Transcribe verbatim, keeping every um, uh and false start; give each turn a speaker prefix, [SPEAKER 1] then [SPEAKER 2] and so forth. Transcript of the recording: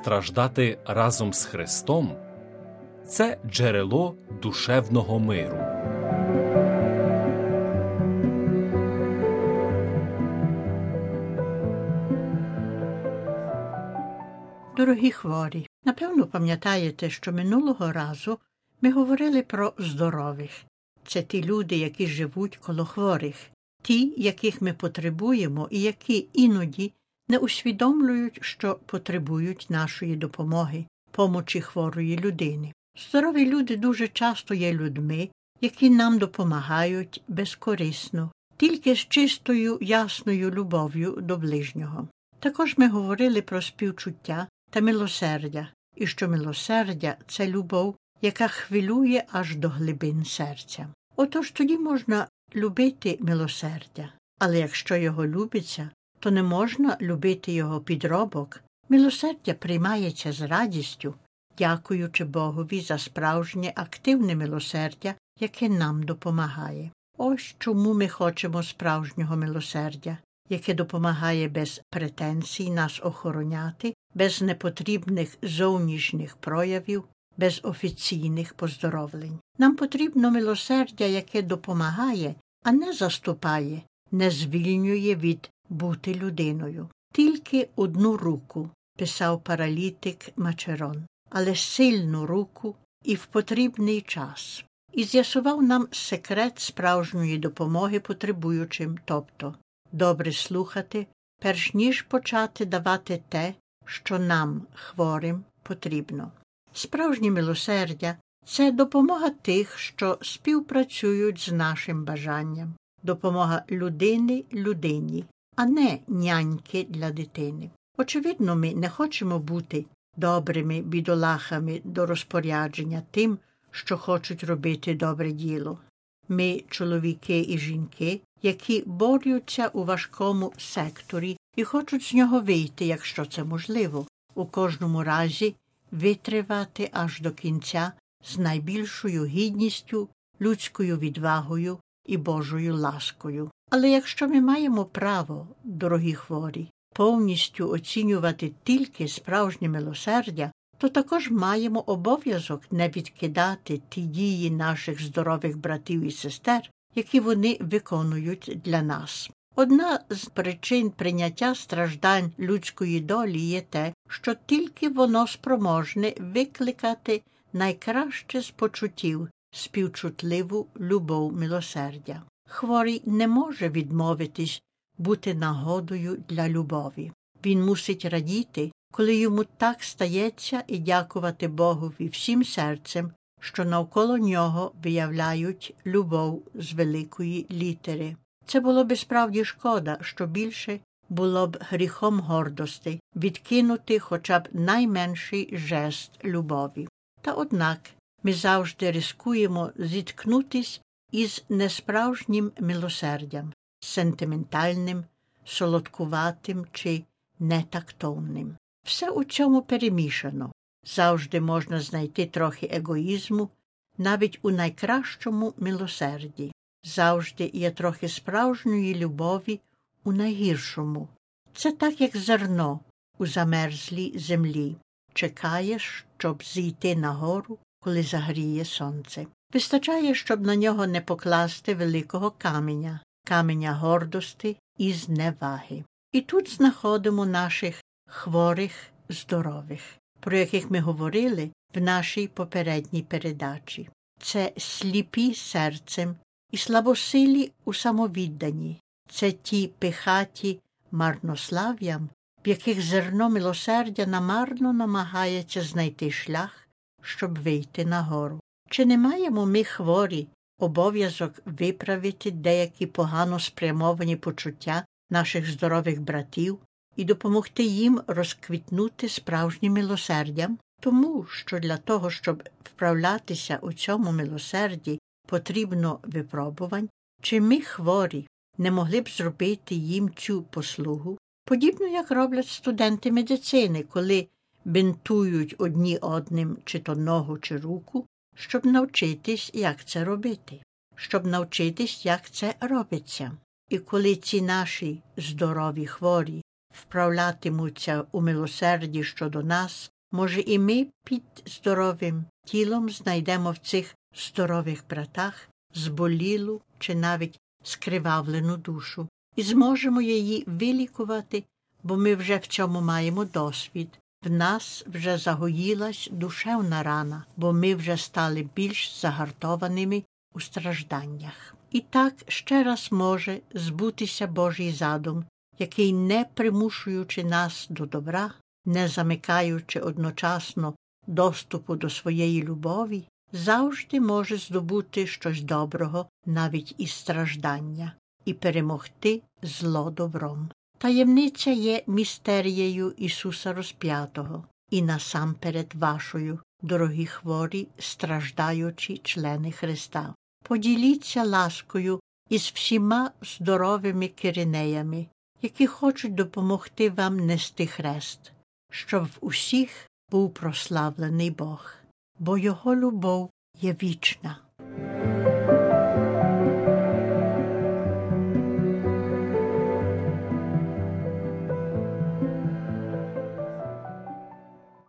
[SPEAKER 1] страждати разом з Христом – це джерело душевного миру.
[SPEAKER 2] Дорогі хворі, напевно пам'ятаєте, що минулого разу ми говорили про здорових. Це ті люди, які живуть коло хворих, ті, яких ми потребуємо і які іноді не усвідомлюють, що потребують нашої допомоги, помочі хворої людини. Здорові люди дуже часто є людьми, які нам допомагають безкорисно, тільки з чистою, ясною любов'ю до ближнього. Також ми говорили про співчуття та милосердя, і що милосердя – це любов, яка хвилює аж до глибин серця. Отож тоді можна любити милосердя, але якщо його любиться, то не можна любити його підробок. Милосердя приймається з радістю, дякуючи Богові за справжнє активне милосердя, яке нам допомагає. Ось чому ми хочемо справжнього милосердя, яке допомагає без претензій нас охороняти, без непотрібних зовнішніх проявів, без офіційних поздоровлень. Нам потрібно милосердя, яке допомагає, а не заступає, не звільнює від бути людиною. Тільки одну руку, писав паралітик Мачерон, але сильну руку і в потрібний час. І з'ясував нам секрет справжньої допомоги потребуючим, тобто добре слухати, перш ніж почати давати те, що нам, хворим, потрібно. Справжнє милосердя – це допомога тих, що співпрацюють з нашим бажанням, допомога людини людині, а не няньки для дитини. Очевидно, ми не хочемо бути добрими бідолахами до розпорядження тим, що хочуть робити добре діло. Ми, чоловіки і жінки, які борються у важкому секторі і хочуть з нього вийти, якщо це можливо. У кожному разі витривати аж до кінця з найбільшою гідністю, людською відвагою і Божою ласкою. Але якщо ми маємо право, дорогі хворі, повністю оцінювати тільки справжнє милосердя, то також маємо обов'язок не відкидати ті дії наших здорових братів і сестер, які вони виконують для нас. Одна з причин прийняття страждань людської долі є те, що тільки воно спроможне викликати найкраще з почуттів – співчутливу любов милосердя. Хворий не може відмовитись бути нагодою для любові. Він мусить радіти, коли йому так стається, і дякувати Богові всім серцем, що навколо нього виявляють любов з великої літери. Це було б справді шкода, що більше було б гріхом гордості відкинути хоча б найменший жест любові. Та однак ми завжди ризикуємо зіткнутись із несправжнім милосердям, сентиментальним, солодкуватим чи нетактовним. Все у цьому перемішано. Завжди можна знайти трохи егоїзму, навіть у найкращому милосерді. Завжди є трохи справжньої любові у найгіршому. Це так, як зерно у замерзлій землі. Чекаєш, щоб зійти нагору, коли загріє сонце. Вистачає, щоб на нього не покласти великого каменя, каменя гордості і зневаги. І тут знаходимо наших хворих, здорових, про яких ми говорили в нашій попередній передачі. Це сліпі серцем і слабосилі у самовідданні. Це ті пихаті марнослав'ям, в яких зерно милосердя намарно намагається знайти шлях, щоб вийти нагору. Чи не маємо ми, хворі, обов'язок виправити деякі погано спрямовані почуття наших здорових братів і допомогти їм розквітнути справжнім милосердям? Тому що для того, щоб вправлятися у цьому милосерді, потрібно випробувань. Чи ми, хворі, не могли б зробити їм цю послугу? Подібно, як роблять студенти медицини, коли бинтують одні одним чи то ногу, чи руку, щоб навчитись, як це робити, щоб навчитись, як це робиться. І коли ці наші здорові хворі вправлятимуться у милосерді щодо нас, Може, і ми під здоровим тілом знайдемо в цих здорових братах зболілу чи навіть скривавлену душу і зможемо її вилікувати, бо ми вже в цьому маємо досвід. В нас вже загоїлась душевна рана, бо ми вже стали більш загартованими у стражданнях. І так ще раз може збутися Божий задум, який, не примушуючи нас до добра, не замикаючи одночасно доступу до своєї любові, завжди може здобути щось доброго, навіть із страждання, і перемогти зло добром. Таємниця є містерією Ісуса розп'ятого і насамперед вашою, дорогі хворі, страждаючі члени Христа. Поділіться ласкою із всіма здоровими киринеями, які хочуть допомогти вам нести хрест, щоб в усіх був прославлений Бог, бо Його любов є вічна.